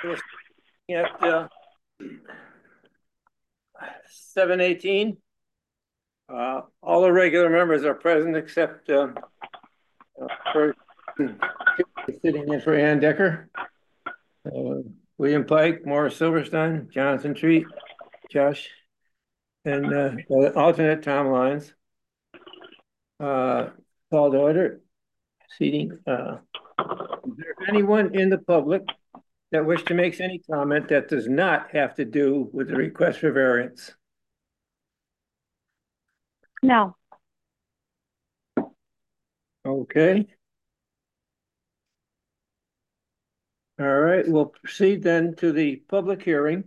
At 7:18. All the regular members are present except for sitting in for Ann Decker, William Pike, Morris Silverstein, Jonathan Treat, Josh, and alternate Tom Lyons. Paul Doiter, seating. Is there anyone in the public that wish to make any comment that does not have to do with the request for variance? No. Okay. All right, we'll proceed then to the public hearing.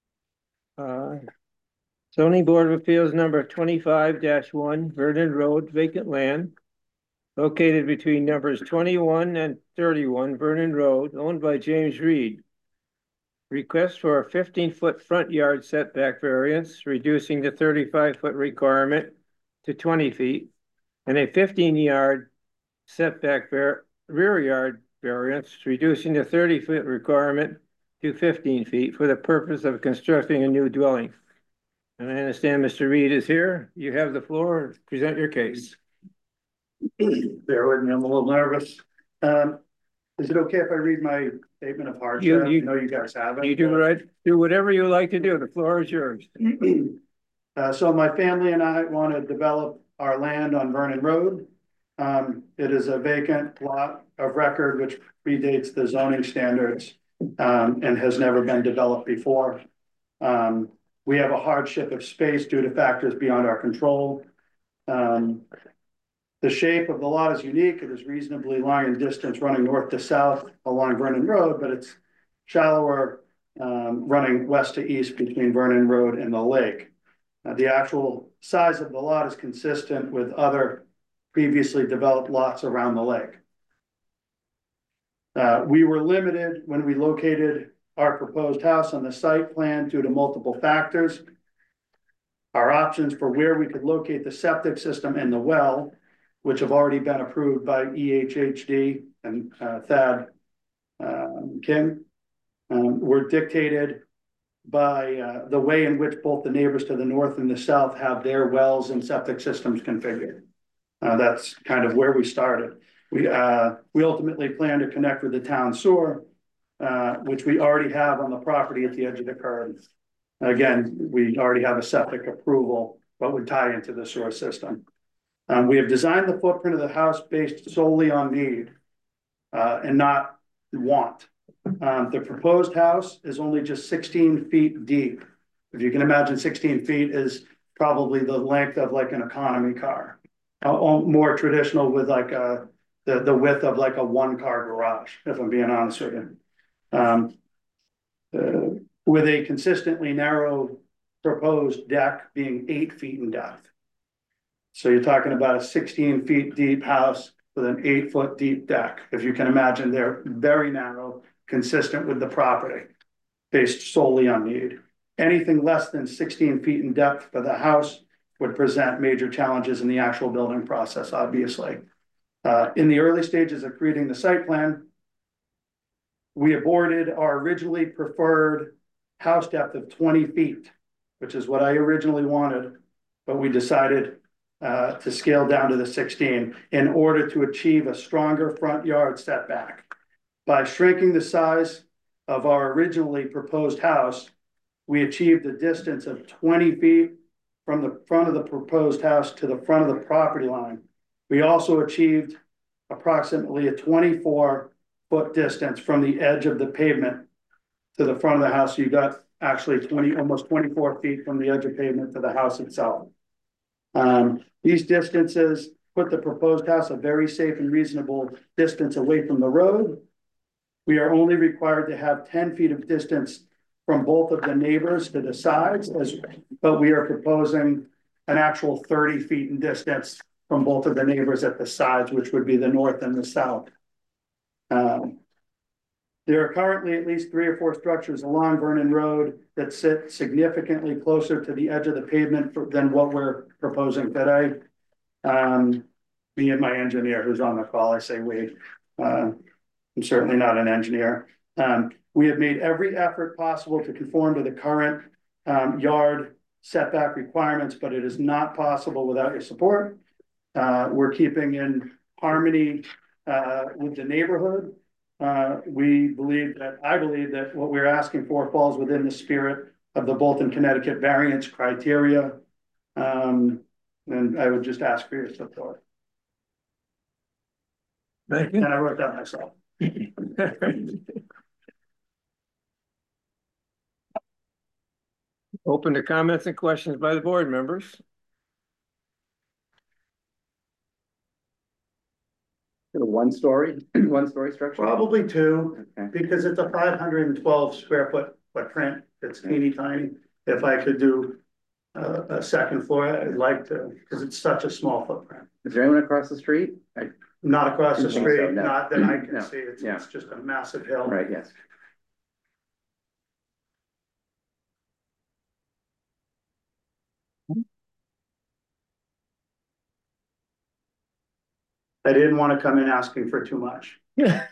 Zoning Board of Appeals number 25-1, Vernon Road, vacant land, located between numbers 21 and 31 Vernon Road, owned by James Reed. Request for a 15-foot front yard setback variance, reducing the 35-foot requirement to 20 feet, and a 15-yard setback rear yard variance, reducing the 30-foot requirement to 15 feet for the purpose of constructing a new dwelling. And I understand Mr. Reed is here. You have the floor. Present your case. Bear with me, I'm a little nervous. Is it okay if I read my statement of hardship? I know you guys have it. You do right. Do whatever you like to do. The floor is yours. So my family and I want to develop our land on Vernon Road. It is a vacant lot of record which predates the zoning standards and has never been developed before. We have a hardship of space due to factors beyond our control. The shape of the lot is unique. It is reasonably long in distance running north to south along Vernon Road, but it's shallower running west to east between Vernon Road and the lake. The actual size of the lot is consistent with other previously developed lots around the lake. We were limited when we located our proposed house on the site plan due to multiple factors. Our options for where we could locate the septic system and the well, which have already been approved by EHHD and Thad King, were dictated by the way in which both the neighbors to the north and the south have their wells and septic systems configured. That's kind of where we started. We ultimately plan to connect with the town sewer, which we already have on the property at the edge of the curb. Again, we already have a septic approval, but would tie into the sewer system. We have designed the footprint of the house based solely on need and not want. The proposed house is only just 16 feet deep. If you can imagine, 16 feet is probably the length of like an economy car. More traditional with like the width of like a one-car garage, if I'm being honest with you. With a consistently narrow proposed deck being 8 feet in depth. So you're talking about a 16 feet deep house with an 8-foot deep deck. If you can imagine, they're very narrow, consistent with the property, based solely on need. Anything less than 16 feet in depth for the house would present major challenges in the actual building process, obviously. In the early stages of creating the site plan, we aborted our originally preferred house depth of 20 feet, which is what I originally wanted, but we decided to scale down to the 16 in order to achieve a stronger front yard setback. By shrinking the size of our originally proposed house, we achieved a distance of 20 feet from the front of the proposed house to the front of the property line. We also achieved approximately a 24-foot distance from the edge of the pavement to the front of the house. So you got actually almost 24 feet from the edge of pavement to the house itself. These distances put the proposed house a very safe and reasonable distance away from the road. We are only required to have 10 feet of distance from both of the neighbors to the sides, but we are proposing an actual 30 feet in distance from both of the neighbors at the sides, which would be the north and the south. There are currently at least 3 or 4 structures along Vernon Road that sit significantly closer to the edge of the pavement than what we're proposing today. Me and my engineer who's on the call, I say we. I'm certainly not an engineer. We have made every effort possible to conform to the current yard setback requirements, but it is not possible without your support. We're keeping in harmony with the neighborhood. I believe that what we're asking for falls within the spirit of the Bolton, Connecticut variance criteria. And I would just ask for your support. Thank you. And I wrote that myself. Open to comments and questions by the board members. A one-story structure? Probably two, Okay. because it's a 512 square foot footprint. It's teeny tiny. If I could do a second floor, I'd like to, because it's such a small footprint. Is there anyone across the street? Not across the Didn't think so, street, no. not that I can No. see. It's Yeah. just a massive hill. Right, yes. I didn't want to come in asking for too much. Yeah.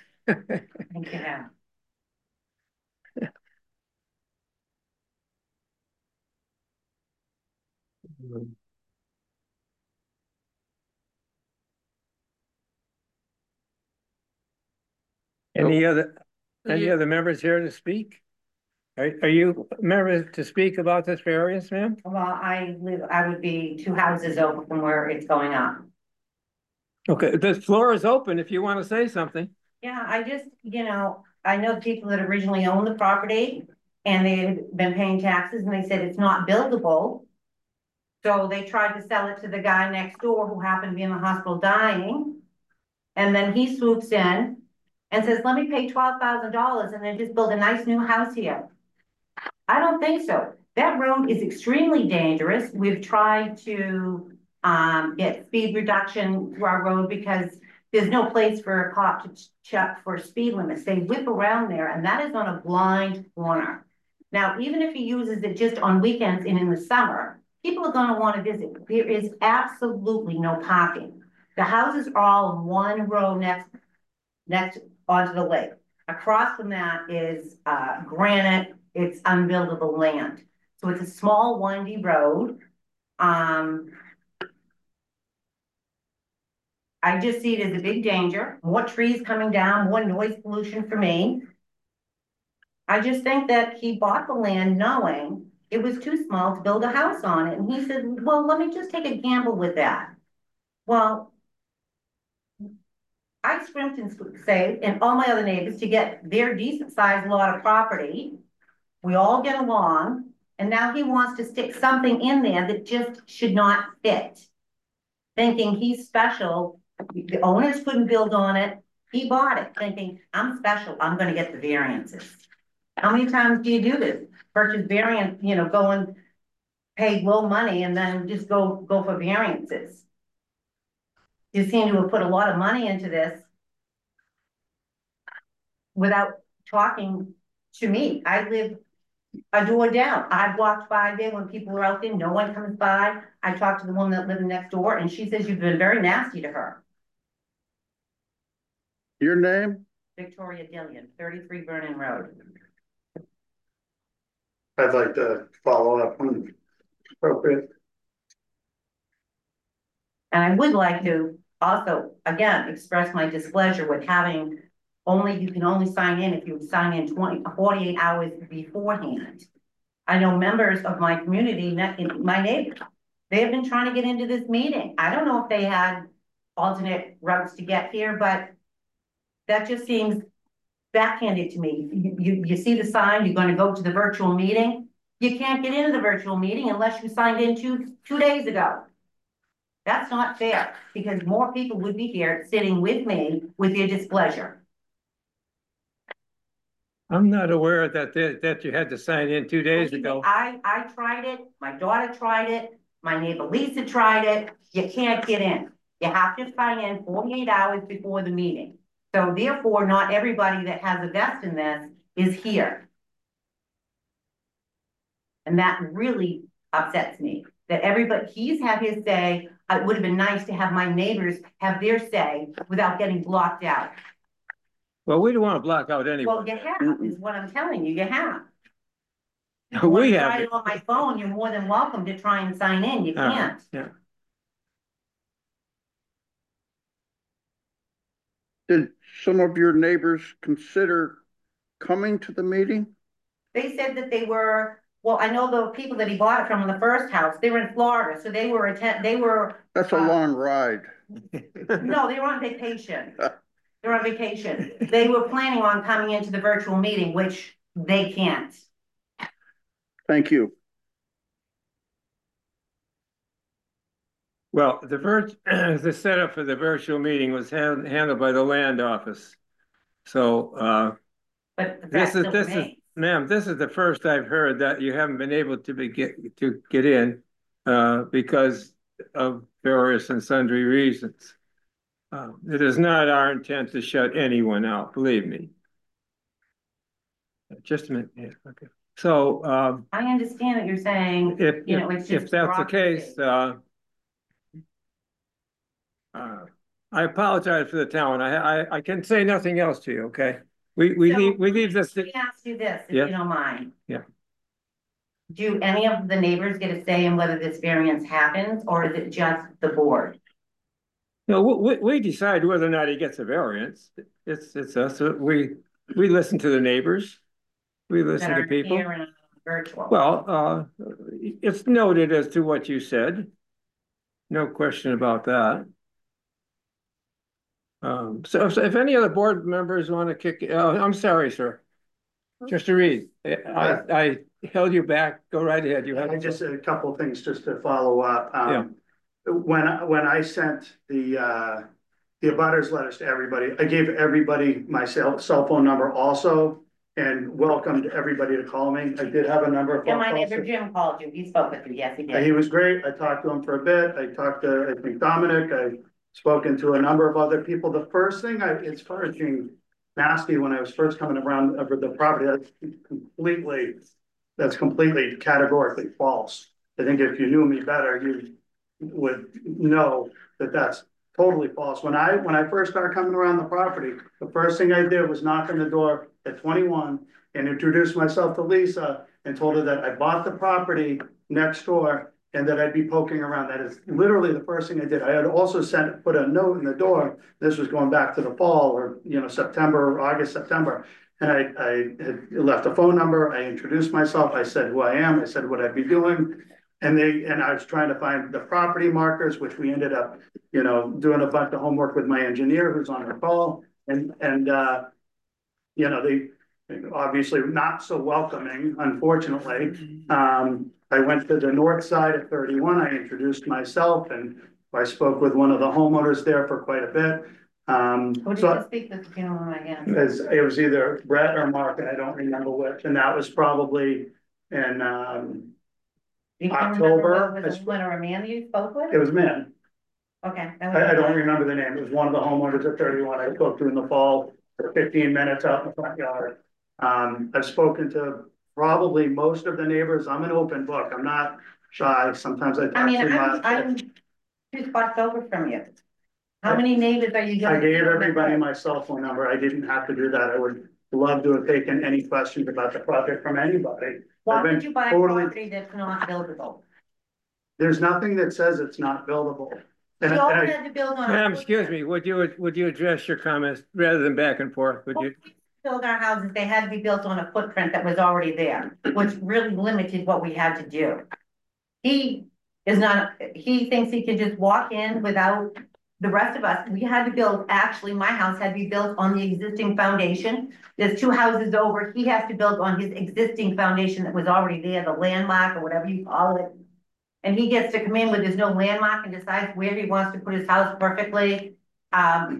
Any other members here to speak? Are you members to speak about this variance, ma'am? Well, I would be 2 houses over from where it's going up. Okay, the floor is open if you want to say something. Yeah, I just, I know people that originally owned the property and they had been paying taxes and they said it's not buildable. So they tried to sell it to the guy next door who happened to be in the hospital dying. And then he swoops in and says, let me pay $12,000 and then just build a nice new house here. I don't think so. That road is extremely dangerous. We've tried to get speed reduction to our road because there's no place for a cop to check for speed limits. They whip around there and that is on a blind corner. Now, even if he uses it just on weekends and in the summer, people are going to want to visit. There is absolutely no parking. The houses are all in one row next onto the lake. Across from that is granite. It's unbuildable land. So it's a small windy road. I just see it as a big danger, more trees coming down, more noise pollution for me. I just think that he bought the land knowing it was too small to build a house on it. And he said, well, let me just take a gamble with that. Well, I scrimped and saved, and all my other neighbors, to get their decent sized lot of property. We all get along, and now he wants to stick something in there that just should not fit. Thinking he's special. The owners couldn't build on it. He bought it thinking, I'm special, I'm gonna get the variances. How many times do you do this? Purchase variance, go and pay low money and then just go for variances. You seem to have put a lot of money into this without talking to me. I live a door down. I've walked by there when people are out there, no one comes by. I talked to the woman that lived next door and she says you've been very nasty to her. Your name? Victoria Dillion, 33 Vernon Road. I'd like to follow up when appropriate. And I would like to also, again, express my displeasure with having you can only sign in if you sign in 48 hours beforehand. I know members of my community, my neighbors, they have been trying to get into this meeting. I don't know if they had alternate routes to get here, but that just seems backhanded to me. You see the sign, you're going to go to the virtual meeting. You can't get into the virtual meeting unless you signed in two days ago. That's not fair because more people would be here sitting with me with your displeasure. I'm not aware that you had to sign in 2 days ago. I tried it. My daughter tried it. My neighbor Lisa tried it. You can't get in. You have to sign in 48 hours before the meeting. So therefore, not everybody that has a vest in this is here. And that really upsets me that he's had his say. It would have been nice to have my neighbors have their say without getting blocked out. Well, we don't want to block out Well, anyone. you have, is what I'm telling you, you have. You We wanna have try it. it on my phone, you're more than welcome to try and sign in, you All right, can't. yeah. Did some of your neighbors consider coming to the meeting? They said that they were, well, I know the people that he bought it from in the first house, they were in Florida, so they were That's a long ride. no, they were on vacation. They were on vacation. They were planning on coming into the virtual meeting, which they can't. Thank you. Well, the setup for the virtual meeting was handled by the land office. So, But the this fact is, still this is, remains. ma'am, this is the first I've heard that you haven't been able to get in, because of various and sundry reasons. It is not our intent to shut anyone out, believe me. Just a minute, yeah, okay. So, I understand that you're saying, if, you know, it's if just that's the case, bureaucracy. I apologize for the town. I can say nothing else to you, okay? We So, leave this. Let me ask you this, if Yeah. you don't mind. Yeah. Do any of the neighbors get a say in whether this variance happens, or is it just the board? No, we decide whether or not he gets a variance. It's us. We listen to the neighbors. We listen That to are people. here and virtual? Well, it's noted as to what you said. No question about that. So if any other board members want to kick, I'm sorry, sir. Just to read, I held you back. Go right ahead. You I have. just, a couple of things just to follow up. Yeah. When I sent the abutters letters to everybody, I gave everybody my cell phone number also and welcomed everybody to call me. I did have a number of Yeah, phone my calls. neighbor Jim called you, he spoke with you, yes, he He did. was great. I talked to him for a bit. I talked to, I think, Dominic. I've spoken to a number of other people. The first thing as far as being nasty, when I was first coming around over the property, that's completely categorically false. I think if you knew me better, you would know that that's totally false. When I first started coming around the property, the first thing I did was knock on the door at 21 and introduce myself to Lisa and told her that I bought the property next door and that I'd be poking around. That is literally the first thing I did. I had also put a note in the door. This was going back to the fall, or, you know, September, August, September. And I had left a phone number. I introduced myself. I said who I am. I said what I'd be doing. And I was trying to find the property markers, which we ended up, you know, doing a bunch of homework with my engineer who's on the call. And you know, they obviously not so welcoming, unfortunately. I went to the north side at 31. I introduced myself and I spoke with one of the homeowners there for quite a bit. Who did you speak with, if you don't mind again? It was either Brett or Mark, and I don't remember which, and that was probably in October. Was it one or a man you spoke with? It was men. Okay. I don't remember the name. It was one of the homeowners at 31. I spoke to in the fall for 15 minutes out in the front yard. I've spoken to probably most of the neighbors. I'm an open book. I'm not shy. Sometimes I talk too much. I'm 2 spots over from you. How many neighbors are you? I gave everybody my cell phone number. I didn't have to do that. I would love to have taken any questions about the project from anybody. Why would you buy a property that's not buildable? There's nothing that says it's not buildable. You all had to build on. Ma'am, excuse me, would you address your comments rather than back and forth, would you? Build our houses, they had to be built on a footprint that was already there, which really limited what we had to do. He thinks he can just walk in without the rest of us. We had to build, actually, my house had to be built on the existing foundation. There's 2 houses over, he has to build on his existing foundation that was already there, the landmark or whatever you call it. And he gets to come in with there's no landmark and decides where he wants to put his house perfectly. I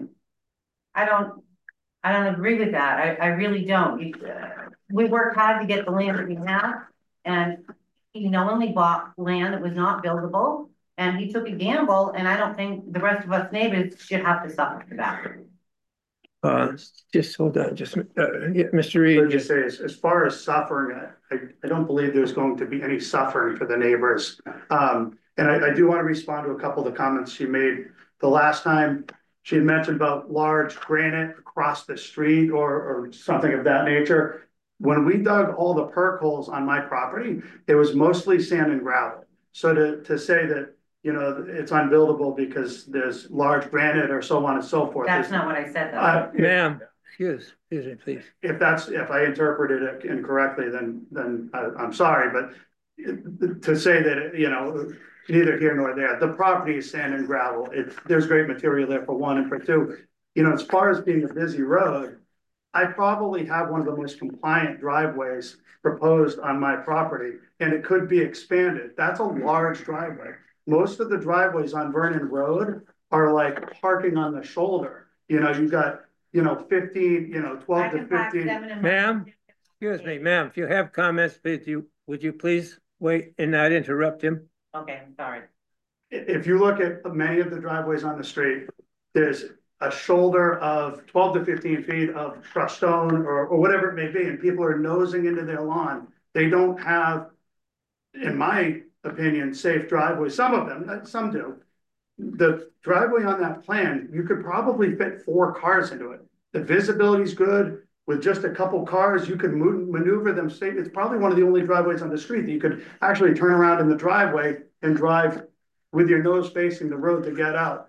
don't agree with that. I really don't. We worked hard to get the land that we have, and he knowingly bought land that was not buildable, and he took a gamble, and I don't think the rest of us neighbors should have to suffer for that. Just hold on, yeah, Mr. Reed. I would just say, as far as suffering, I don't believe there's going to be any suffering for the neighbors. And I do want to respond to a couple of the comments you made. The last time she had mentioned about large granite across the street or something of that nature. When we dug all the perk holes on my property, it was mostly sand and gravel. So to say that, you know, it's unbuildable because there's large granite or so on and so forth. That's not what I said though. Ma'am, excuse me, please. If I interpreted it incorrectly, then I'm sorry, but to say that, you know, neither here nor there, the property is sand and gravel. There's great material there for one, and for two, you know, as far as being a busy road, I probably have one of the most compliant driveways proposed on my property, and it could be expanded. That's a large driveway. Most of the driveways on Vernon Road are like parking on the shoulder. You know, you've got, you know, 15, you know, 12 to 15. Ma'am, excuse me, ma'am, if you have comments, would you please wait and not interrupt him? Okay, I'm sorry. If you look at many of the driveways on the street, there's a shoulder of 12 to 15 feet of crushed stone or whatever it may be, and people are nosing into their lawn. They don't have, in my opinion, safe driveways. Some of them, some do. The driveway on that plan, you could probably fit 4 cars into it. The visibility is good. With just a couple cars, you could maneuver them safe. It's probably one of the only driveways on the street that you could actually turn around in the driveway and drive with your nose facing the road to get out.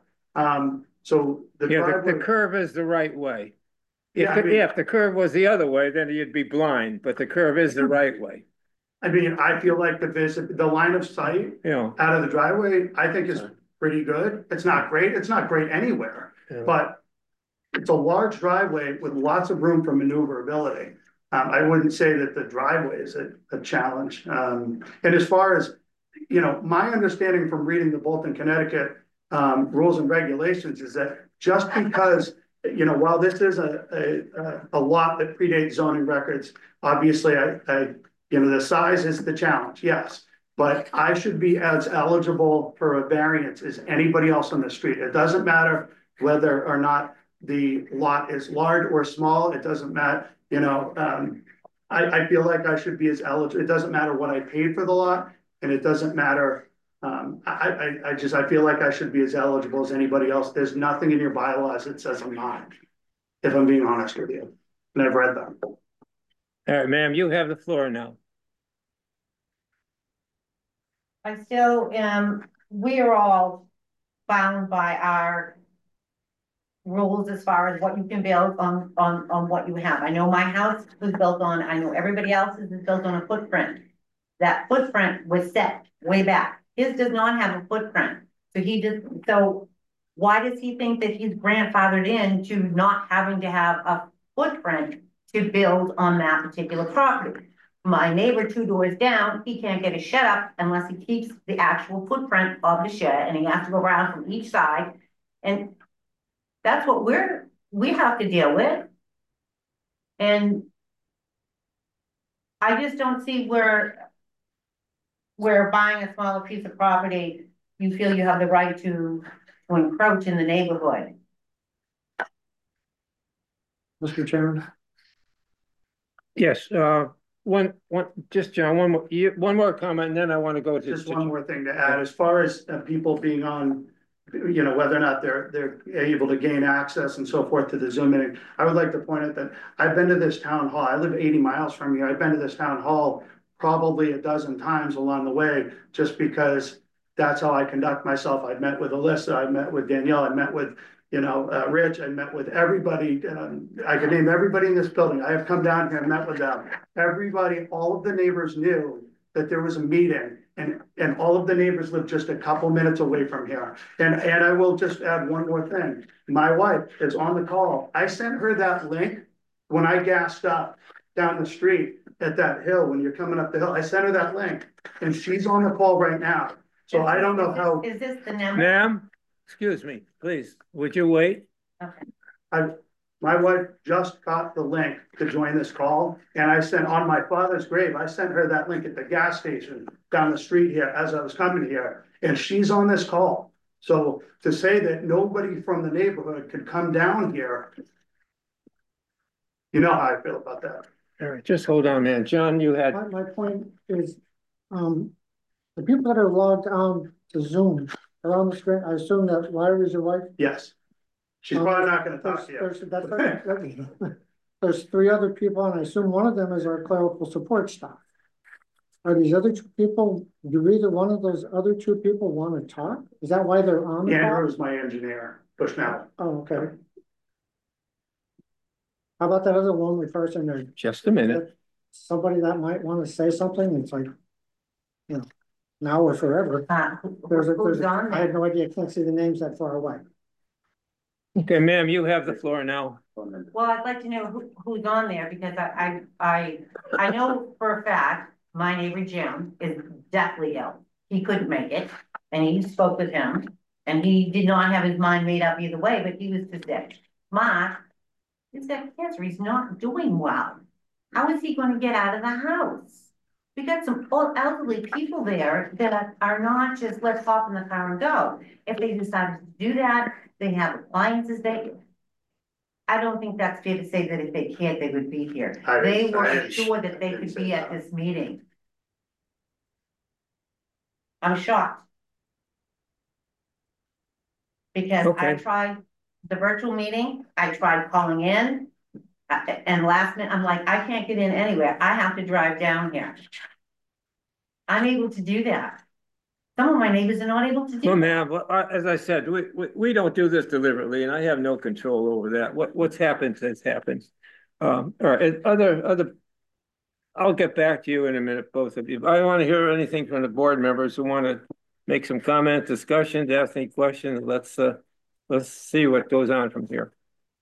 So the driveway, the curve is the right way. Yeah, I mean- If the curve was the other way, then you'd be blind, but the curve is the right way. I mean, I feel like the line of sight You know, out of the driveway, I think is pretty good. It's not great. It's not great anywhere, Yeah. but it's a large driveway with lots of room for maneuverability. I wouldn't say that the driveway is a challenge. And as far as, you know, my understanding from reading the Bolton, Connecticut rules and regulations is that just because, you know, while this is a lot that predates zoning records, obviously you know, the size is the challenge, yes. But I should be as eligible for a variance as anybody else on the street. It doesn't matter whether or not the lot is large or small. It doesn't matter, you know, I feel like I should be as eligible. It doesn't matter what I paid for the lot, and it doesn't matter. I feel like I should be as eligible as anybody else. There's nothing in your bylaws that says I'm not, if I'm being honest with you. And I've read them. all right, ma'am, you have the floor now. I still am, we are all bound by our rules as far as what you can build on what you have. I know my house was built on, I know everybody else's is built on a footprint. That footprint was set way back. His does not have a footprint. So why does he think that he's grandfathered in to not having to have a footprint to build on that particular property? My neighbor 2 doors down, he can't get his shed up unless he keeps the actual footprint of the shed, and he has to go around from each side. And that's what we have to deal with. And I just don't see where buying a smaller piece of property, you feel you have the right to encroach in the neighborhood. Mr. Chairman, Yes, just John, one more comment, and then I want to go to. Just one more thing to add, as far as people being on, you know, whether or not they're able to gain access and so forth to the Zoom meeting. I would like to point out that I've been to this town hall. I live 80 miles from here. I've been to this town hall probably a dozen times along the way, just because that's how I conduct myself. I've met with Alyssa, I've met with Danielle, I met with, you know, Rich, I met with everybody. I could name everybody in this building. I have come down here and met with them. Everybody, all of the neighbors knew that there was a meeting, and all of the neighbors live just a couple minutes away from here. And I will just add one more thing. My wife is on the call. I sent her that link when I gassed up down the street at that hill, when you're coming up the hill. I sent her that link, and she's on the call right now. So I don't know how. Is this the number? Ma'am, excuse me, please, would you wait? Okay. My wife just got the link to join this call, and I sent on my father's grave, I sent her that link at the gas station down the street here as I was coming here, and she's on this call. So to say that nobody from the neighborhood could come down here, you know how I feel about that. All right, just hold on, man. John, you had, my point is, the people that are logged on to Zoom are on the screen. I assume that Larry is your wife. Yes, She's probably not gonna talk to you. There's three other people, and I assume one of them is our clerical support staff. Are these other two people, do either one of those other two people want to talk? Is that why they're on the call? Andrew's my engineer, Bushnell. Oh, okay. How about that other lonely person there? Just a minute. Somebody that might want to say something, it's like, you know, now or forever. Who's on I there? had no idea, I can't see the names that far away. Okay, ma'am, you have the floor now. Well, I'd like to know who's on there, because I know for a fact, my neighbor Jim is deathly ill. He couldn't make it, and he spoke with him, and he did not have his mind made up either way, but he was too sick. Mark, he's got cancer, he's not doing well. How is he gonna get out of the house? We got some old elderly people there that are not just let's hop in the car and go. If they decided to do that, they have appliances, I don't think that's fair to say that if they can't, they would be here. They were sure that they could be at this meeting. I'm shocked. Because I Okay. tried the virtual meeting, I tried calling in, and last minute, I'm like, I can't get in anywhere, I have to drive down here. I'm able to do that. Some of my neighbors are not able to do Well, that. ma'am, as I said, we don't do this deliberately, and I have no control over that. What's happened has happened. All right, I'll get back to you in a minute, both of you. I want to hear anything from the board members who want to make some comment, discussions, ask any questions. Let's see what goes on from here.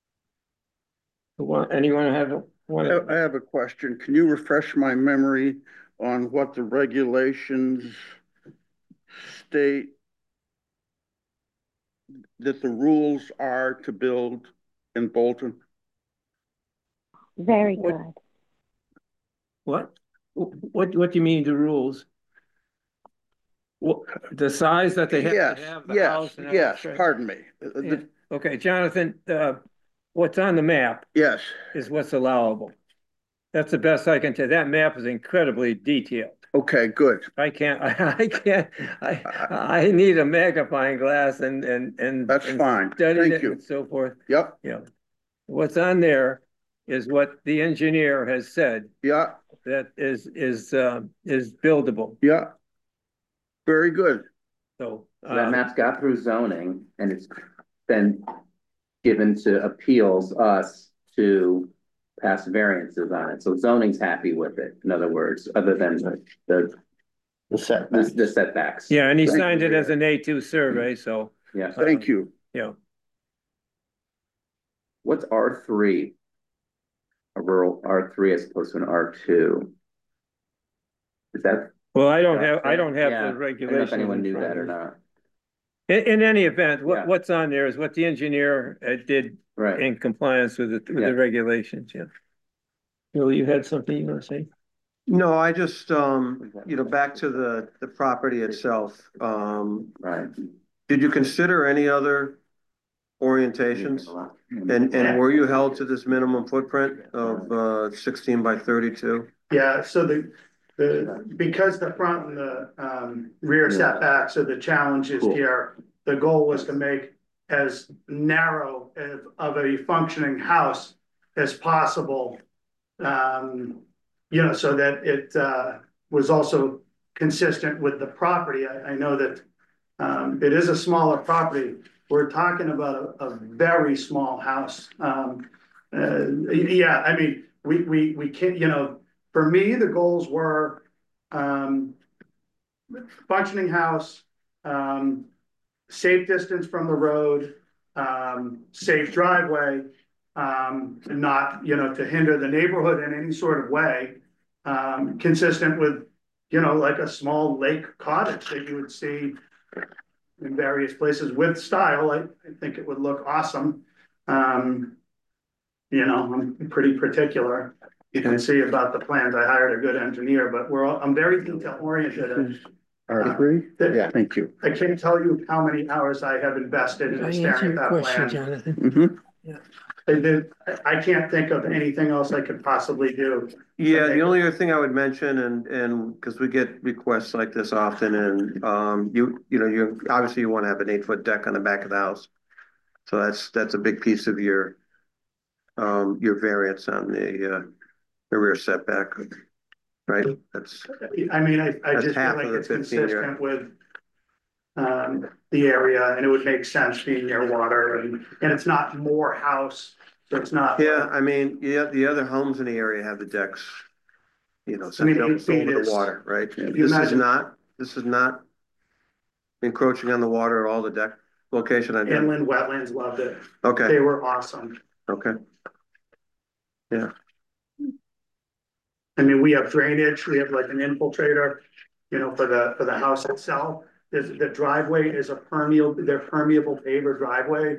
Anyone have one? I have a question. Can you refresh my memory on what the regulations state that the rules are to build in Bolton? Very What- good. What do you mean the rules? What, the size that they have Yes, to have the house? And yes, everything? pardon me. Yeah. Okay, Jonathan, what's on the map Yes, is what's allowable. That's the best I can tell. That map is incredibly detailed. okay, good. I need a magnifying glass and That's fine. study Thank it you. and so forth. Yep, Yeah. What's on there is what the engineer has said yeah, that is buildable. yeah. Very good. So That map's got through zoning and it's been given to appeals us to pass variances on it. So zoning's happy with it, in other words, other than the setbacks. yeah, and he Thank signed you. it as an A2 survey, so Yeah. Thank you. yeah. What's R3? A rural R3 as opposed to an R2? Is that? Well, I don't have Yeah, the I don't know if regulation. anyone knew that or not. In any event, Yeah. what's on there is what the engineer did Right. in compliance with Yeah. the regulations, yeah. Bill, you had something you want to say? No, I just, back to the property itself, Right. did you consider any other orientations? And were you held to this minimum footprint of 16 by 32? Yeah, so because the front and the rear setbacks are the challenges Cool. here, the goal was to make as narrow of a functioning house as possible. So that it was also consistent with the property. I know that it is a smaller property. We're talking about a very small house. Yeah, I mean, we can't, for me, the goals were functioning house, safe distance from the road, safe driveway, not, to hinder the neighborhood in any sort of way, consistent with, like a small lake cottage that you would see in various places with style. I think it would look awesome. I'm pretty particular. You can see about the plans. I hired a good engineer, but I'm very detail oriented. R3? Yeah, thank you. I can't tell you how many hours I have invested in staring at that plan. Jonathan? Mm-hmm. I can't think of anything else I could possibly do. Yeah, the only other thing I would mention, and because we get requests like this often, and you obviously you want to have an 8-foot deck on the back of the house. So that's a big piece of your variance on the rear setback, right? I mean, I That's just feel half like of the it's 15-year. consistent with the area, and it would make sense being near water, and it's not more house, so it's not. Yeah, I mean, yeah, the other homes in the area have the decks, you know, I mean, so 8 feet over the is- water, right? if you This is not encroaching on the water at all, the deck location. Inland wetlands loved it. Okay, They were awesome. okay. Yeah, I mean, we have drainage, we have like an infiltrator, you know, for the house itself. The driveway is a permeable paver driveway.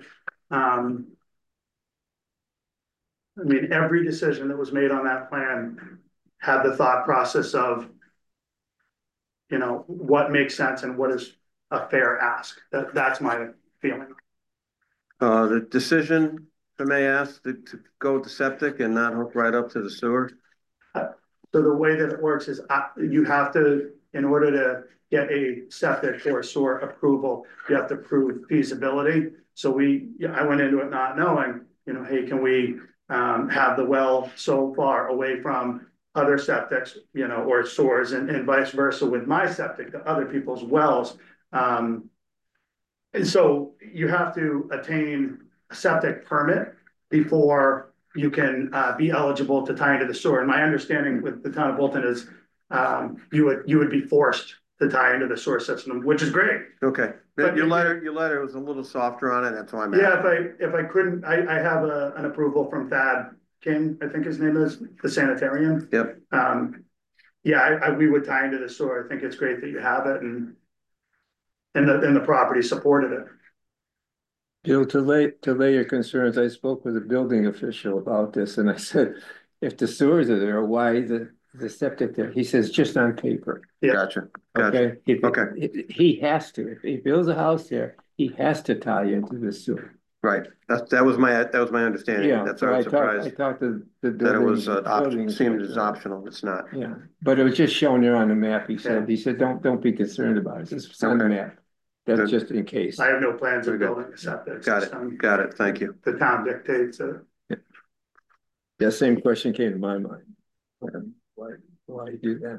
I mean, every decision that was made on that plan had the thought process of, you know, what makes sense and what is a fair ask. That's my feeling. the decision, if I may ask, to go with the septic and not hook right up to the sewer? So the way that it works is you have to, in order to get a septic or sewer approval, you have to prove feasibility. So I went into it not knowing, you know, hey, can we have the well so far away from other septics, you know, or sewers, and vice versa with my septic to other people's wells. And so you have to attain a septic permit before you can be eligible to tie into the sewer. And my understanding with the town of Bolton is you would be forced to tie into the sewer system, which is great. Okay, But your letter was a little softer on it, that's why I'm asking. Yeah, if I couldn't, I have an approval from Thad King, I think his name is, the sanitarian. Yep. Yeah, we would tie into the sewer. I think it's great that you have it, and the property supported it. Bill, to lay your concerns, I spoke with a building official about this, and I said, if the sewers are there, why the septic there? He says, just on paper. Yeah. Gotcha. Okay. Okay. He has to. If he builds a house there, he has to tie into the sewer. Right, that was my understanding. Yeah, That's so why I I was surprised talked to the that it was building seemed as inspector. optional. It's not. Yeah, but it was just shown there on the map. He said, don't be concerned about it. It's on the Okay. map. That's Good. just in case. I have no plans of Very good. building a septic Got system. it. Got it. Thank you. The town dictates it. That same question came to my mind. Why do that?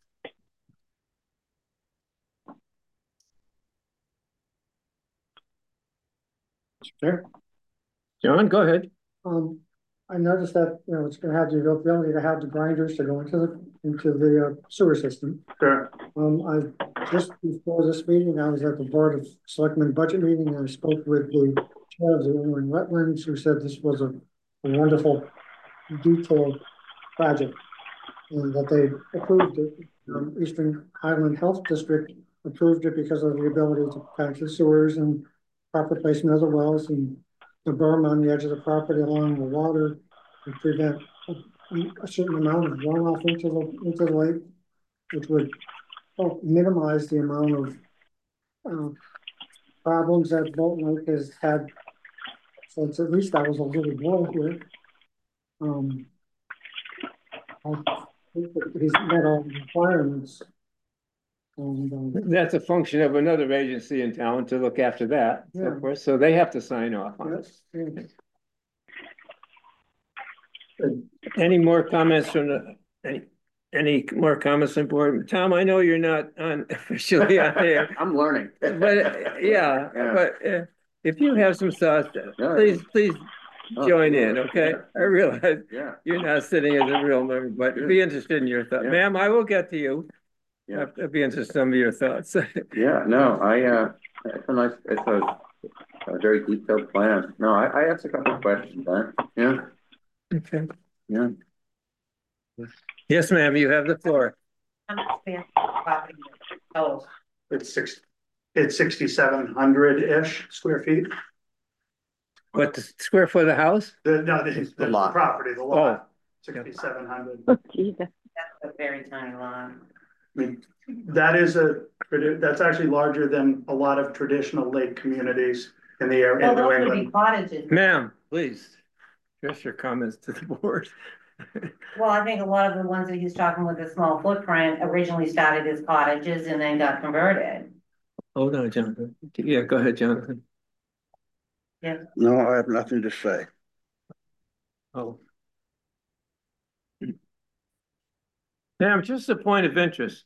Sure. John, go ahead. I noticed that, you know, it's gonna have the ability to have the grinders to go into the sewer system. Sure. I just before this meeting, I was at the Board of Selectmen budget meeting, and I spoke with the chair of the inland wetlands, who said this was a wonderful, detailed project, and that they approved it. Eastern Highland Health District approved it because of the ability to patch the sewers and proper placement of the wells, and the berm on the edge of the property along the water to prevent a certain amount of runoff into the lake, which would help minimize the amount of problems that Bolton Lake has had since at least I was a little boy here. I think that he's met all the requirements. And, That's a function of another agency in town to look after that, Yeah. of course, so they have to sign off on it. yes, Any more comments from any more comments on board? Tom, I know you're not on officially on there, I'm learning. but yeah, Yeah. but if you have some thoughts, please join in, okay? I realize Yeah. you're not sitting as a real member, but be interested in your thoughts. Yeah. Ma'am, I will get to you. Yeah. I'd be interested in some of your thoughts. Yeah, no, it's a very detailed plan. No, I asked a couple of questions, huh? Yeah, Okay. yeah. Yes, ma'am, you have the floor. How much space property? Oh, It's 6,700-ish square feet. What, the square foot of the house? The lot. property, the lot, 6,700. that's a very tiny lot. I mean, that's actually larger than a lot of traditional lake communities in the area. Well, in New those would be England. cottages. Ma'am, please, address your comments to the board. Well, I think a lot of the ones that he's talking with a small footprint originally started as cottages and then got converted. Hold on, Jonathan. Yeah, go ahead, Jonathan. No, I have nothing to say. Oh. Pam, just a point of interest.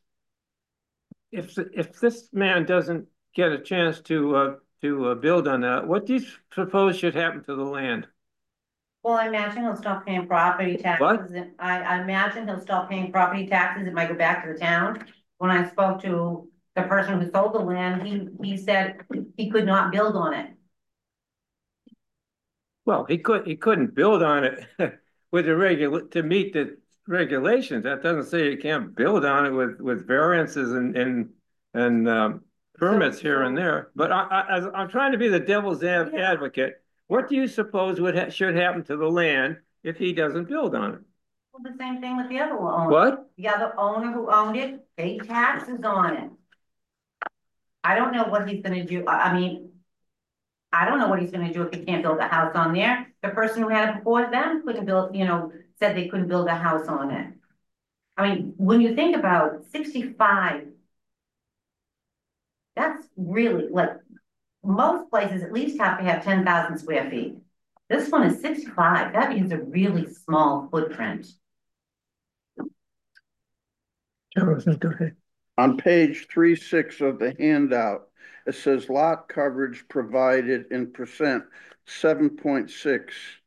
If this man doesn't get a chance to build on that, what do you suppose should happen to the land? Well, I imagine he'll stop paying property taxes, and I imagine he'll stop paying property taxes, it might go back to the town. When I spoke to the person who sold the land, he said he could not build on it. Well, he couldn't build on it with the to meet the regulations. That doesn't say you can't build on it with variances and permits here and there. But I'm trying to be the devil's advocate. What do you suppose should happen to the land if he doesn't build on it? Well, the same thing with the other owner. What? The other owner who owned it paid taxes on it. I don't know what he's gonna do. I mean, I don't know what he's gonna do if he can't build a house on there. The person who had it before them couldn't build, said they couldn't build a house on it. I mean, when you think about 65, that's really like, most places at least have to have 10,000 square feet. This one is 65. That means a really small footprint. Jonathan, go ahead. On page 3-6 of the handout, it says lot coverage provided in percent 7.6.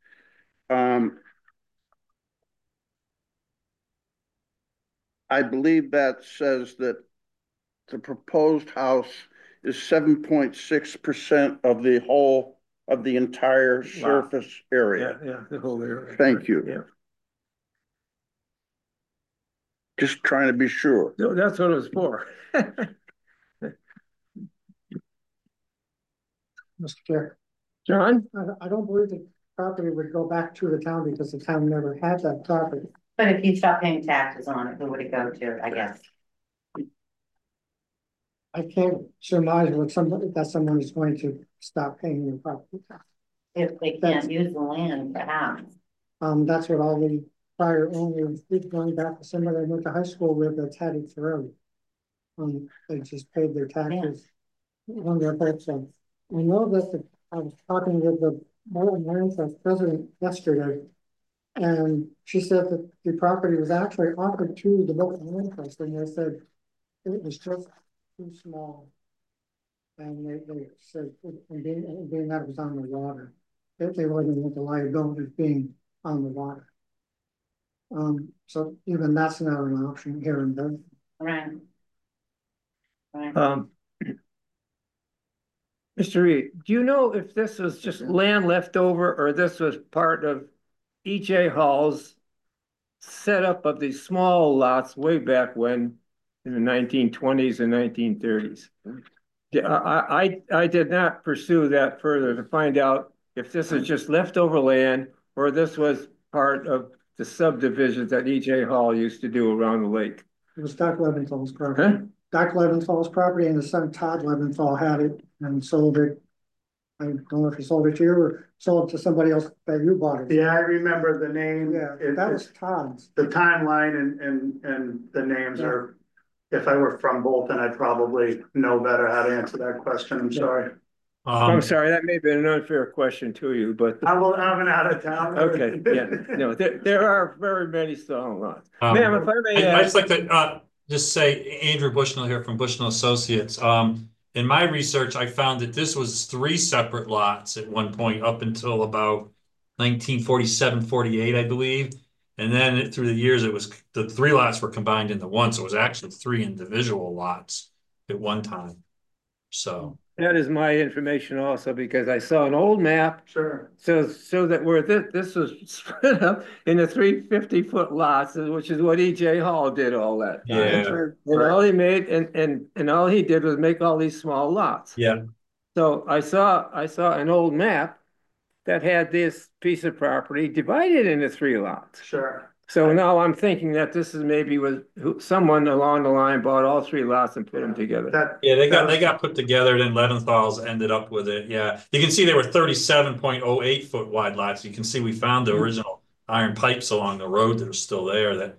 I believe that says that the proposed house is 7.6% of the whole of the entire surface area. Yeah, the whole area. Thank you. Yeah. Just trying to be sure. No, that's what it was for. Mr. Chair, John? I don't believe the property would go back to the town because the town never had that property. But if you stop paying taxes on it, who would it go to, I guess? I can't surmise that someone is going to stop paying their property tax. If they can't use the land, perhaps. That's what all the prior owners did, going back to somebody I went to high school with that's had it forever. They just paid their taxes on their books. I know that I was talking with the Board of Land Trust president yesterday, and she said that the property was actually offered to the Board of Land Trust, and they said it was just too small. And they said, and being that it was on the water, that they wouldn't want the liability of being on the water. So even that's not an option here in Denver. Right. Mr. Reed, do you know if this was just land left over or this was part of E.J. Hall's setup of these small lots way back when in the 1920s and 1930s? I did not pursue that further to find out if this is just leftover land or this was part of the subdivisions that E.J. Hall used to do around the lake. It was Doc Leventhal's property. Huh? Doc Leventhal's property, and his son Todd Leventhal had it and sold it. I don't know if he sold it to you or sold it to somebody else that you bought it. Yeah, I remember the name. Yeah, that was Todd's. The timeline and the names are, if I were from Bolton, I'd probably know better how to answer that question. I'm sorry. I'm sorry, that may have been an unfair question to you, but. I'm an out of town. Okay, yeah, no, there are very many stone lots. Ma'am, if I may. I'd just like to just say, Andrew Bushnell here from Bushnell Associates. In my research, I found that this was 3 separate lots at one point up until about 1947, 48, I believe. And then through the years, it was the 3 lots were combined into one. So it was actually 3 individual lots at one time. So that is my information also, because I saw an old map. Sure. So that where this was split up into 350-foot lots, which is what E.J. Hall did all that time. Yeah. And all he made and all he did was make all these small lots. Yeah. So I saw an old map that had this piece of property divided into 3 lots. Sure. So now I'm thinking that this is maybe someone along the line bought all 3 lots and put them together. They got put together, then Leventhal's ended up with it. Yeah, you can see they were 37.08 foot wide lots. You can see we found the original iron pipes along the road that are still there that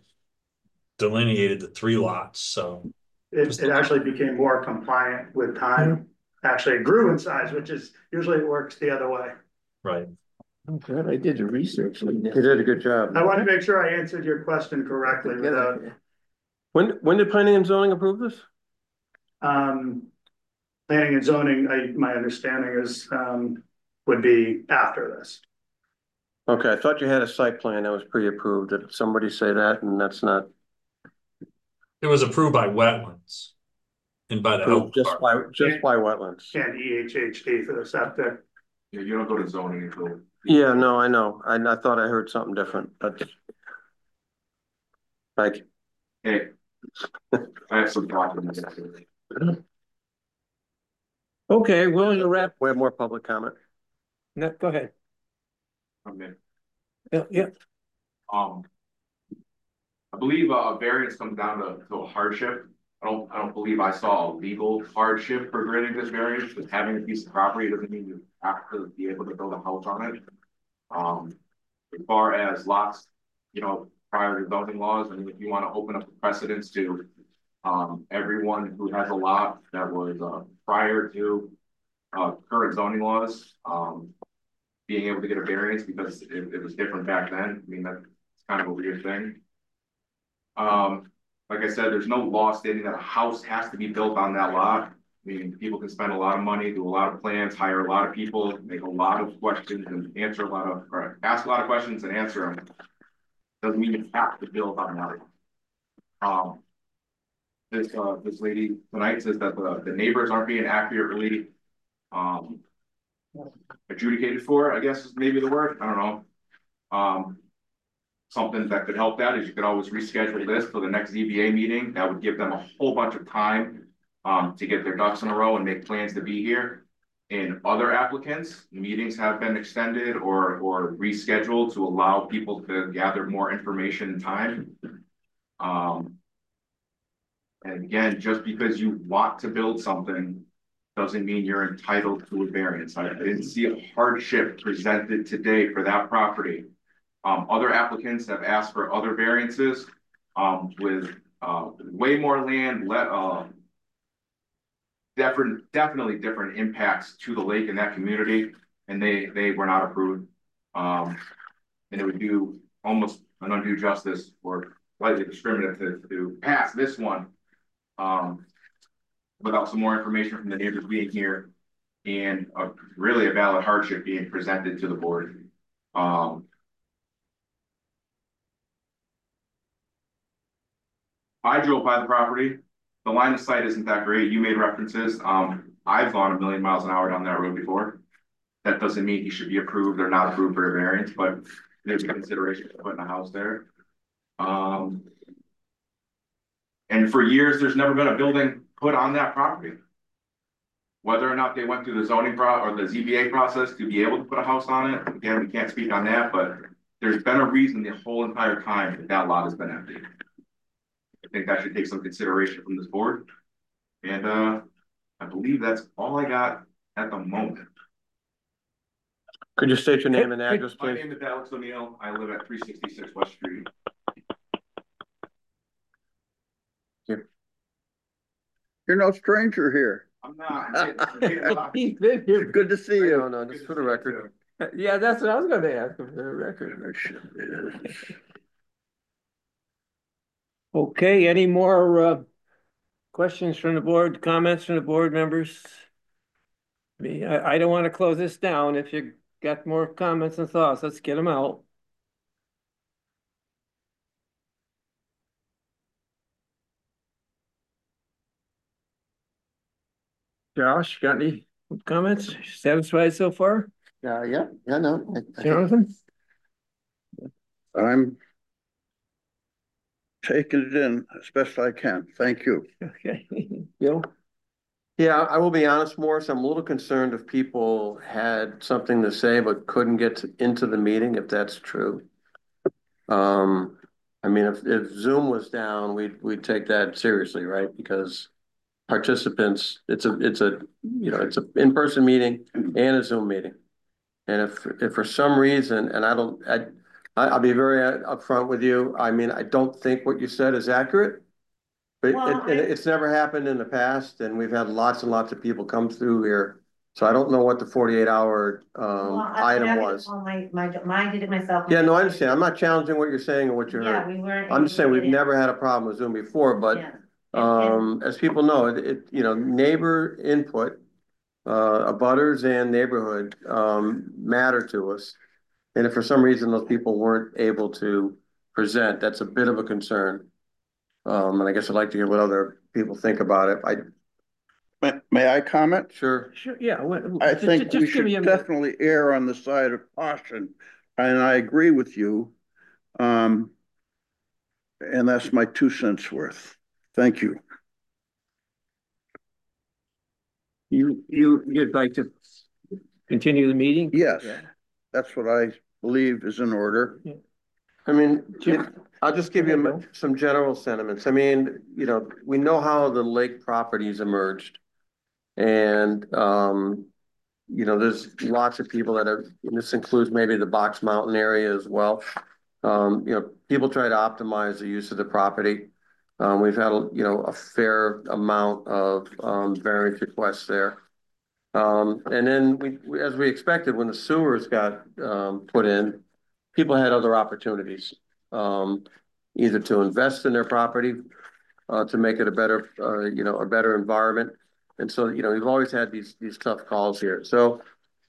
delineated the 3 lots. So it actually became more compliant with time. actually grew in size, which is, usually it works the other way. Right. I'm glad I did the research on You this. did a good job. I want to make sure I answered your question correctly without, When did planning and zoning approve this? planning and zoning, my understanding is, would be after this. Okay, I thought you had a site plan that was pre-approved. Did somebody say that? And that's not It was approved by wetlands and by the health just department. by wetlands. And EHHD for the septic. Yeah, you don't go to zoning until. Yeah, no, I know. I thought I heard something different, but thank you. Hey, I have some documents. Okay, willing to wrap, We have more public comment. no, go ahead. I'm in. Yeah, I believe a variance comes down to a hardship. I don't believe I saw a legal hardship for granting this variance, but having a piece of property doesn't mean you have to be able to build a house on it. As far as lots, prior to zoning laws, I mean, if you want to open up the precedents to everyone who has a lot that was prior to current zoning laws, being able to get a variance because it was different back then. I mean, that's kind of a weird thing. Like I said, there's no law stating that a house has to be built on that lot. I mean, people can spend a lot of money, do a lot of plans, hire a lot of people, make a lot of questions and ask a lot of questions and answer them. Doesn't mean you have to build on that. This lady tonight says that the neighbors aren't being accurately adjudicated for, I guess is maybe the word. I don't know. Something that could help that is you could always reschedule this for the next ZBA meeting. That would give them a whole bunch of time to get their ducks in a row and make plans to be here. In other applicants, meetings have been extended or rescheduled to allow people to gather more information and time. And again, just because you want to build something doesn't mean you're entitled to a variance. I didn't see a hardship presented today for that property. Other applicants have asked for other variances with way more land, definitely different impacts to the lake and that community, and they were not approved. And it would do almost an undue justice or slightly discriminative to pass this one without some more information from the neighbors being here and really a valid hardship being presented to the board. I drove by the property. The line of sight isn't that great. You made references. I've gone a million miles an hour down that road before. That doesn't mean he should be approved or not approved for a variance, but there's a consideration for putting a house there. And for years, there's never been a building put on that property. Whether or not they went through the zoning or the ZBA process to be able to put a house on it, again, we can't speak on that, but there's been a reason the whole entire time that lot has been empty. I think that should take some consideration from this board. And I believe that's all I got at the moment. Could you state your name and address, My please? name is Alex O'Neill. I live at 366 West Street. You're no stranger here. I'm not. he's been here. Good to see you. No, just for the record. Yeah, that's what I was gonna ask him for the record. Okay, any more questions from the board, comments from the board members? I don't want to close this down. If you got more comments and thoughts, let's get them out. Josh, got any comments? Satisfied so far? Yeah, no. Jonathan? I'm taking it in as best I can. Thank you. Okay, Bill? Yeah, I will be honest, Morris, I'm a little concerned if people had something to say but couldn't get into the meeting, if that's true. I mean, if Zoom was down, we'd take that seriously, right? Because participants, it's a it's an in-person meeting and a Zoom meeting. And if for some reason, and I'll be very upfront with you, I mean, I don't think what you said is accurate. But Well, it's never happened in the past, and we've had lots and lots of people come through here. So I don't know what the 48-hour item was. Mine did it myself. Yeah, no, I understand. I'm not challenging what you're saying or what you Yeah, heard. we weren't. I'm just saying we've able to get never had a problem with Zoom before, but in. Yeah. as people know, neighbor input, abutters and neighborhood, matter to us. And if for some reason those people weren't able to present, that's a bit of a concern. And I guess I'd like to hear what other people think about it. May I comment? Sure. Sure, yeah. I think we should definitely err on the side of caution, and I agree with you. And that's my 2 cents worth. Thank you. You'd like to continue the meeting? Yes, Yeah. that's what I believe is in order. I mean, Jim? I'll just give you some general sentiments. I mean, we know how the lake properties emerged. And, there's lots of people that have, and this includes maybe the Box Mountain area as well. People try to optimize the use of the property. We've had, a fair amount of variance requests there. And then as we expected, when the sewers got put in, people had other opportunities, either to invest in their property, to make it a better, a better environment. And so, we've always had these tough calls here. So,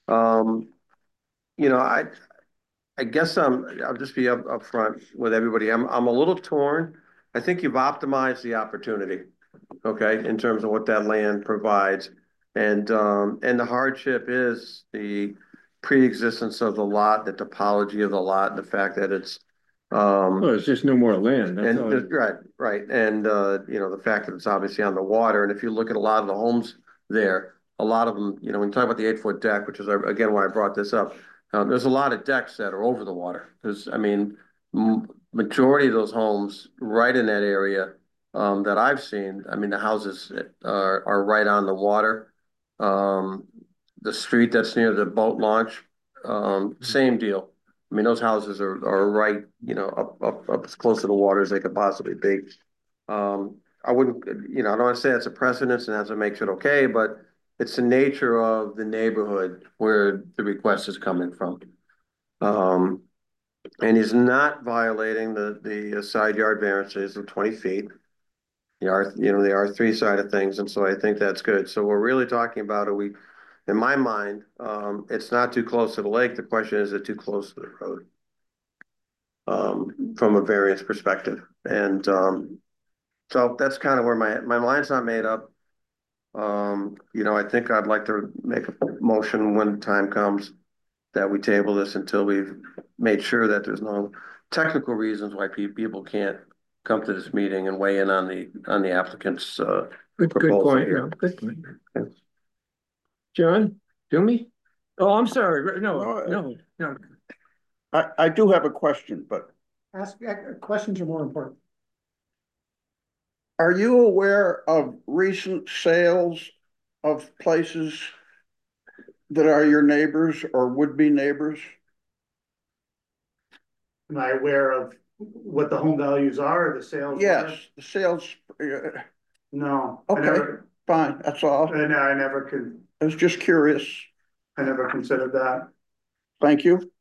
I guess I'll just be up front with everybody. I'm a little torn. I think you've optimized the opportunity, okay, in terms of what that land provides. And the hardship is the pre-existence of the lot, the topology of the lot, and the fact that it's Well, there's just no more land. That's all. right. And the fact that it's obviously on the water. And if you look at a lot of the homes there, a lot of them, when you talk about the 8-foot deck, which is again why I brought this up, there's a lot of decks that are over the water. Because I mean, majority of those homes right in that area that I've seen, I mean, the houses are right on the water. The street that's near the boat launch, same deal. I mean, those houses are right, up as close to the water as they could possibly be. I wouldn't, I don't want to say it's a precedence and that's what makes it okay, but it's the nature of the neighborhood where the request is coming from. And he's not violating the side yard variances of 20 feet. The R3 side of things, and so I think that's good. So we're really talking about, in my mind, it's not too close to the lake. The question is it too close to the road? From a variance perspective. And so that's kind of where my mind's not made up. I think I'd like to make a motion when the time comes that we table this until we've made sure that there's no technical reasons why people can't come to this meeting and weigh in on the applicant's Good point. Yeah, good point. John, do me? Oh, I'm sorry. No. I do have a question, but Questions are more important. are you aware of recent sales of places that are your neighbors or would-be neighbors? Am I aware of what the home values are, or the sales? Yes, the sales. No. Okay, fine, that's all. I never could. I was just curious. I never considered that. Thank you.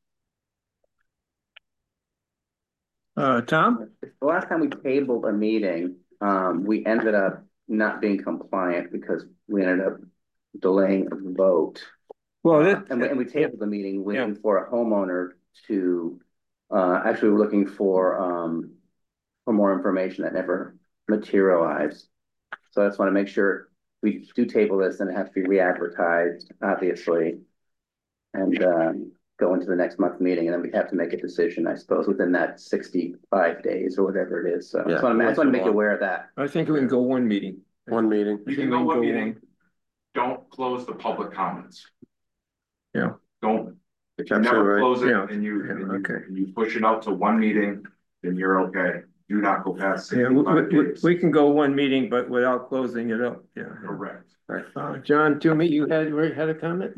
Tom? The last time we tabled a meeting, we ended up not being compliant because we ended up delaying a vote. Well, and we tabled the meeting waiting for a homeowner to, actually we're looking for more information that never materialized. So I just want to make sure we do table this and it has to be re-advertised, obviously, and go into the next month meeting, and then we have to make a decision, I suppose, within that 65 days or whatever it is. So I just want to make you aware of that. I think we can go one meeting. One meeting. You can go one meeting. Don't close the public comments. Yeah. Don't. If you Absolutely never right. close it Yeah. and Okay. you push it out to one meeting, then you're okay. Do not go past Yeah, 65 days. we can go one meeting, but without closing it up. Yeah. Correct. John, to me, you had a comment?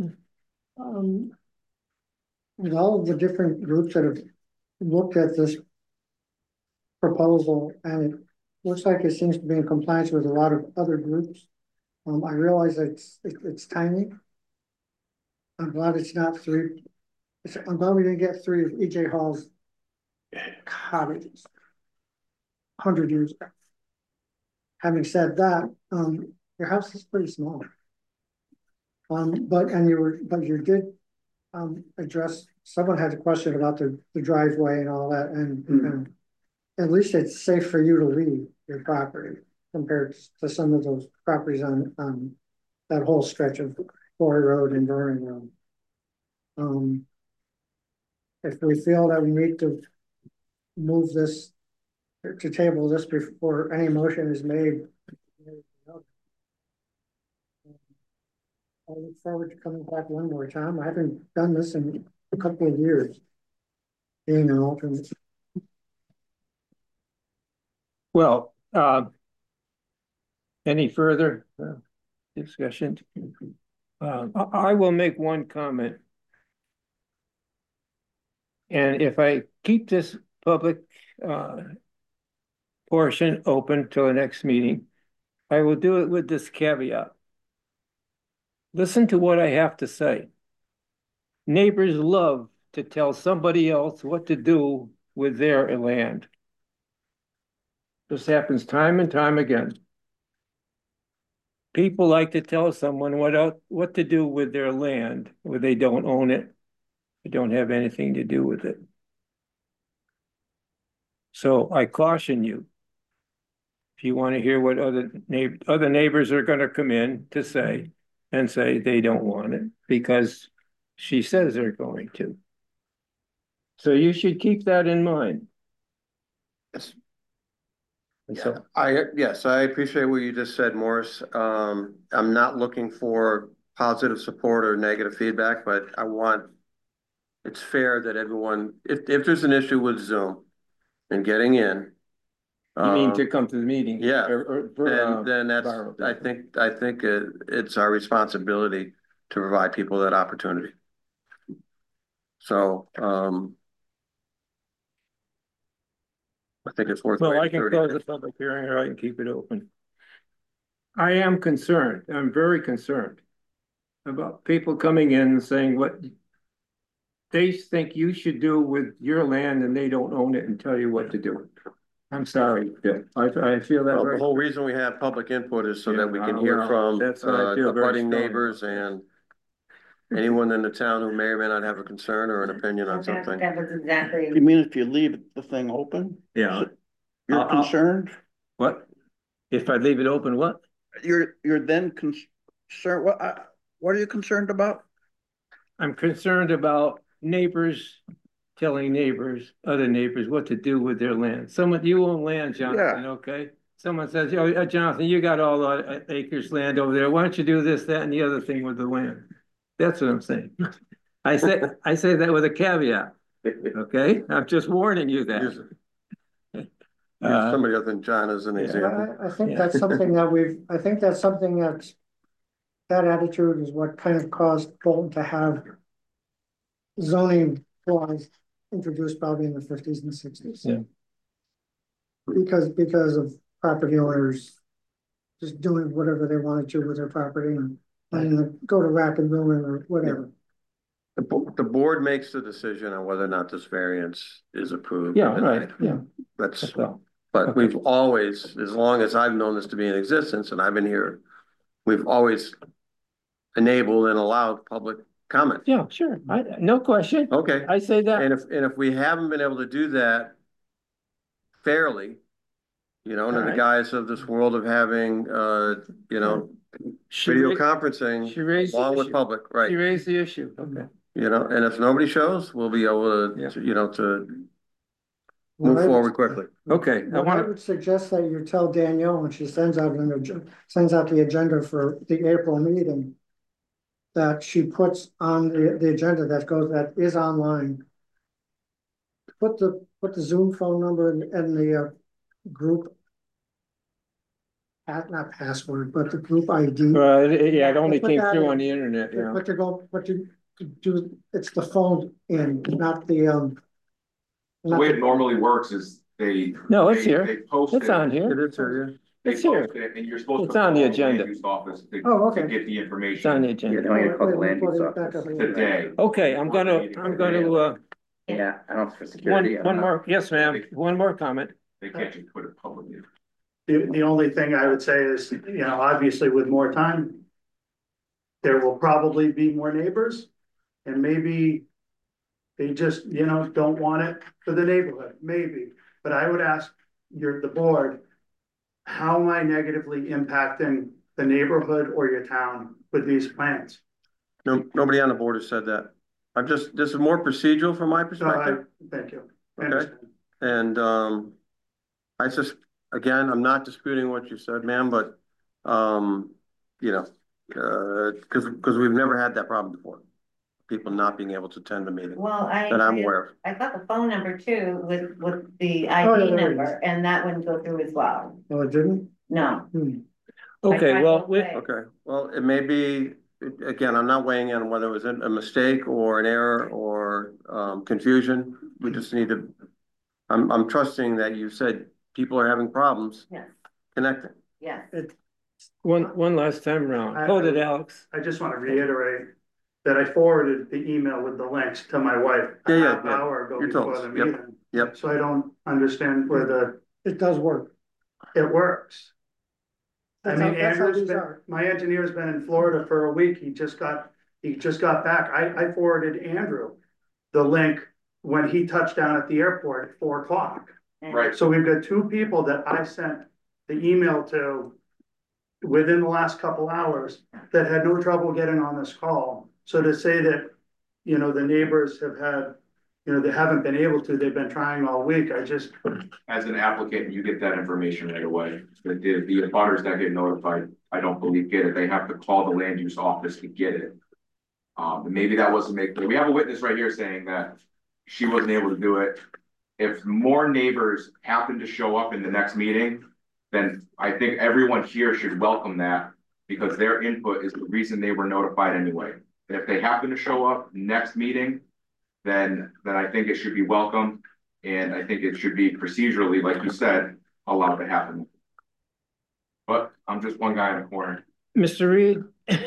With all of the different groups that have looked at this proposal, and looks like it seems to be in compliance with a lot of other groups. I realize it's tiny. I'm glad it's not three. I'm glad we didn't get three of E.J. Hall's cottages 100 years ago. Having said that, your house is pretty small. But you did address, someone had a question about the driveway and all that, and at least it's safe for you to leave your property compared to some of those properties on that whole stretch of Quarry Road and Vernon Road. If we feel that we need to move this, to table this before any motion is made, I look forward to coming back one more time. I haven't done this in a couple of years, being an alternate. Well, any further discussion? I will make one comment. And if I keep this public portion open till the next meeting, I will do it with this caveat. Listen to what I have to say. Neighbors love to tell somebody else what to do with their land. This happens time and time again. People like to tell someone what to do with their land where they don't own it. They don't have anything to do with it. So I caution you. If you want to hear what other neighbors are going to come in to say, and say they don't want it because she says they're going to. So you should keep that in mind. Yes. So, Yes, I appreciate what you just said, Morris. I'm not looking for positive support or negative feedback, but it's fair that everyone, if there's an issue with Zoom and getting in. you mean to come to the meeting? Yeah, then that's, borrow. I think it's our responsibility to provide people that opportunity. So, I think it's worth. Well, I can close the public hearing or I can keep it open. I am concerned. I'm very concerned about people coming in and saying what they think you should do with your land and they don't own it and tell you what to do. I'm sorry, Bill. I feel that. Well, the whole reason we have public input is so that we can hear from abutting neighbors and anyone in the town who may or may not have a concern or an opinion on something. That was exactly. You mean if you leave the thing open? Yeah. You're concerned? What? If I leave it open, what? You're then concerned, what are you concerned about? I'm concerned about neighbors telling other neighbors what to do with their land. You own land, Jonathan, okay? Someone says, oh, Jonathan, you got all the acres land over there. Why don't you do this, that, and the other thing with the land? That's what I'm saying. I say that with a caveat, okay? I'm just warning you that. Somebody other than John as an example. I think that's something that attitude is what kind of caused Bolton to have zoning laws introduced probably in the 50s and 60s. Yeah. Because of property owners just doing whatever they wanted to with their property and go to rack and ruin or whatever. The board makes the decision on whether or not this variance is approved. Yeah, right. Yeah. That's but we've always, as long as I've known this to be in existence and I've been here, we've always enabled and allowed public comment. Yeah, sure. No question. Okay. I say that. And if we haven't been able to do that fairly, under the guise of this world of having, video conferencing along with public, right? She raised the issue. Okay. And if nobody shows, we'll be able to, to move forward quickly. Okay. I would suggest that you tell Danielle when she sends out the agenda for the April meeting that she puts on the agenda that is online. Put the Zoom phone number and the group, not password, but the group ID. Yeah, it only came through on the internet. Yeah. What you do, it's the phone in, not the The way it normally works is they. No, it's they- here. They post It's it. on It here. is here, They It's here. post it, and you're supposed It's to on the call the agenda. land use office to Oh, okay. get the It's on the information Yeah, agenda. now you call the Wait, land put use it back office. up. today. Okay, I'm gonna, Yeah, I don't know for security. I don't one know. more, yes, ma'am, one more comment. They can't just put it publicly. The only thing I would say is, you know, obviously with more time, there will probably be more neighbors, and maybe they just, you know, don't want it for the neighborhood, maybe. But I would ask the board, how am I negatively impacting the neighborhood or your town with these plans? no, nobody on the board has said that. This is more procedural from my No, perspective. thank you. I Okay. understand. And, I just, again, I'm not disputing what you said, ma'am, but, you know, because we've never had that problem before. People not being able to attend the meeting Well, that I'm aware of. I got the phone number too with the Oh, yeah, ID there it number, and that wouldn't go through as well. Oh, it didn't? No. Okay, I well, tried both ways. Okay, well, it may be, again, I'm not weighing in on whether it was a mistake or an error or, confusion. We just need to, I'm trusting that you said people are having problems Yes, connecting. yes. one last time around. Hold it, Alex. I just want to reiterate that I forwarded the email with the links to my wife a Yeah, half yeah. hour ago You told before us. the Yep. meeting. Yep. So I don't understand where It does work. it works. I That's how- mean, that's how Andrew's these been, are. my engineer's been in Florida for a week. He just got back. I forwarded Andrew the link when he touched down at the airport at 4 o'clock. Right. So we've got two people that I sent the email to within the last couple hours that had no trouble getting on this call. So to say that, you know, the neighbors have had, you know, they haven't been able to, they've been trying all week, I just, As an applicant, you get that information right away. The abutters that get notified, I don't believe get it. They have to call the land use office to get it. And maybe that wasn't made clear. We have a witness right here saying that she wasn't able to do it. If more neighbors happen to show up in the next meeting, then I think everyone here should welcome that because their input is the reason they were notified anyway. And if they happen to show up next meeting, then I think it should be welcome. And I think it should be procedurally, like you said, allowed to happen. But I'm just one guy in the corner. Mr. Reed?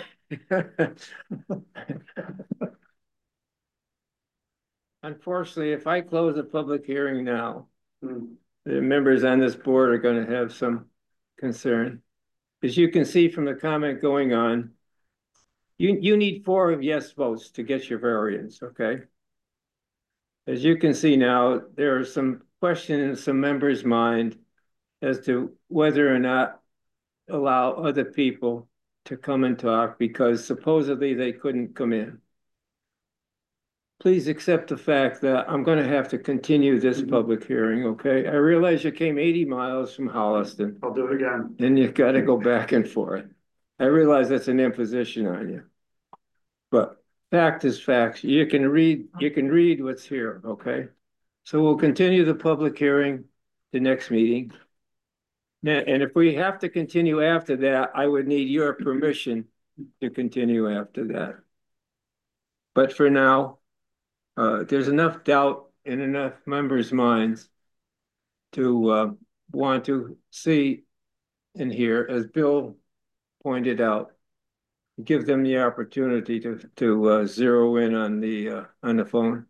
Unfortunately, if I close the public hearing now, the members on this board are going to have some concern. As you can see from the comment going on, you need 4 yes votes to get your variance, okay? As you can see now, there are some questions in some members' mind as to whether or not allow other people to come and talk because supposedly they couldn't come in. Please accept the fact that I'm going to have to continue this public hearing, okay? I realize you came 80 miles from Holliston I'll do it again. and you got to go back and forth. I realize that's an imposition on you. But fact is facts. You can read what's here, okay? So we'll continue the public hearing the next meeting. Now, and if we have to continue after that, I would need your permission to continue after that. But for now, there's enough doubt in enough members' minds to want to see and hear, as Bill pointed out, give them the opportunity to zero in on the phone.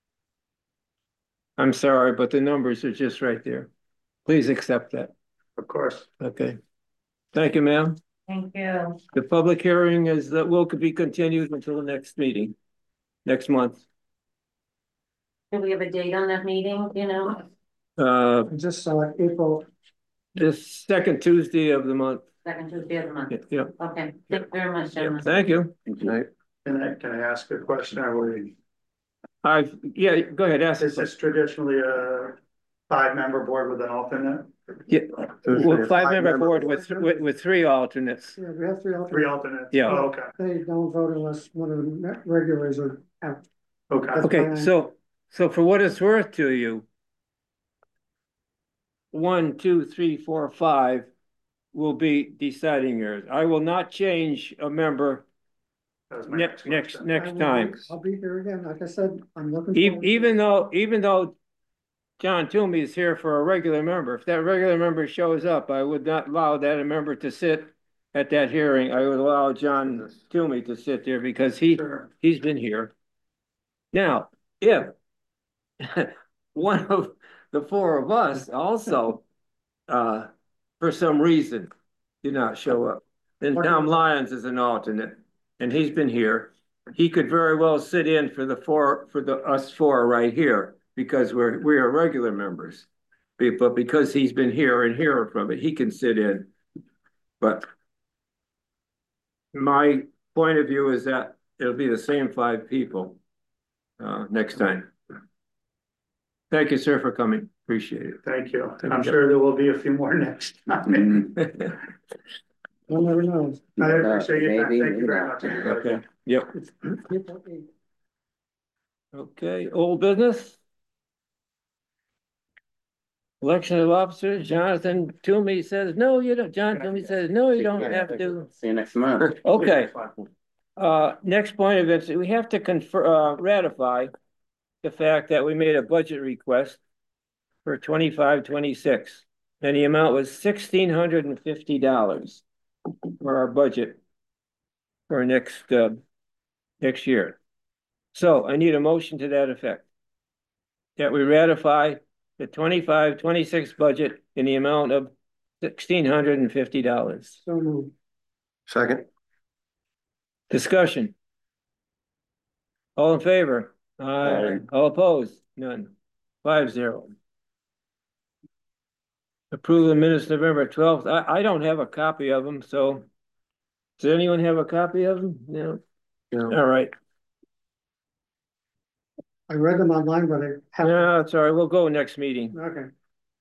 I'm sorry, but the numbers are just right there. Please accept that. Of course. Okay. Thank you, ma'am. Thank you. The public hearing will be continued until the next meeting, next month. Do we have a date on that meeting, you know? Just April. The second Tuesday of the month. Second Tuesday of the month. Yeah. Okay, thank you very much, Yeah. gentlemen. Thank you. Can I ask a question? Yeah, go ahead, ask. Is this traditionally a 5-member board with an alternate? Yeah, well, 5-member board with 3 alternates. Yeah, we have 3 alternates. 3 alternates? Yeah. Oh, okay, They don't vote unless one of the regulars are out. okay. Okay, so for what it's worth to you, 1, 2, 3, 4, 5 will be deciding yours. I will not change a member That was my next question. time. I'll be here again. Like I said, I'm looking. Even though John Toomey is here for a regular member. If that regular member shows up, I would not allow that member to sit at that hearing. I would allow John Toomey to sit there because he's been here. Now, if one of the four of us also, for some reason, did not show up, then Tom Lyons is an alternate, and he's been here. He could very well sit in for us four right here, because we are regular members. But because he's been here and hearing from it, he can sit in. But my point of view is that it'll be the same 5 people next time. Thank you, sir, for coming. Appreciate it. Thank you. I'm sure there will be a few more next time. One never knows. I appreciate your time. Maybe, Thank you very much. Okay, yep. Okay, old business? Election of officers, Jonathan Toomey says, no, you don't. John Toomey says, no, you don't have to. See you next month. Okay. Next point of it, we have to ratify the fact that we made a budget request for 25-26, and the amount was $1,650 for our budget for next year. So I need a motion to that effect, that we ratify the 25-26 budget in the amount of $1,650. So moved. Second. Discussion. All in favor? Aye. All opposed? None. 5-0. Approve the minutes November 12th. I don't have a copy of them, so does anyone have a copy of them? No. All right. I read them online, but I haven't. No, it's all right. We'll go next meeting. Okay.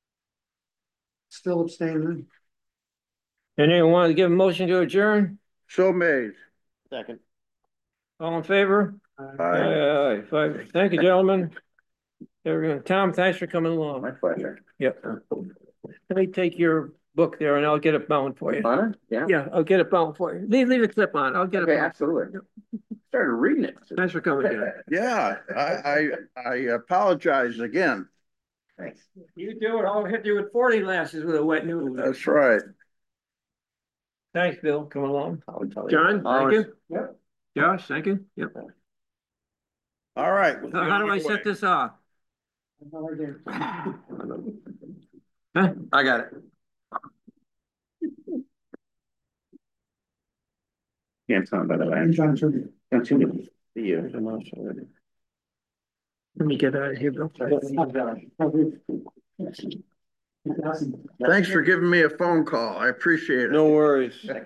Still abstaining. Anyone want to give a motion to adjourn? So made. Second. All in favor? Aye. Aye. 5. Thank you, gentlemen. Everyone. Tom, thanks for coming along. My pleasure. Yep. Let me take your book there and I'll get it bound for you. Honor? Yeah. Yeah, I'll get it bound for you. Leave a clip on. I'll get it Okay, bound. absolutely. Started reading it. Thanks for coming, John. Yeah, I apologize again. Thanks. You do it. I'll hit you with 40 lashes with a wet noodle. That's right. Thanks, Bill. Come along. I'll tell you. John, thank you. Yep. Josh, thank you. Yep. All right. So how do I set this off? Another game. Huh? I got it. Yeah, Tom, by the way. I'm John Toomey. Don't you see you? Let me get out of here, Bill. Thanks for giving me a phone call. I appreciate it. No worries.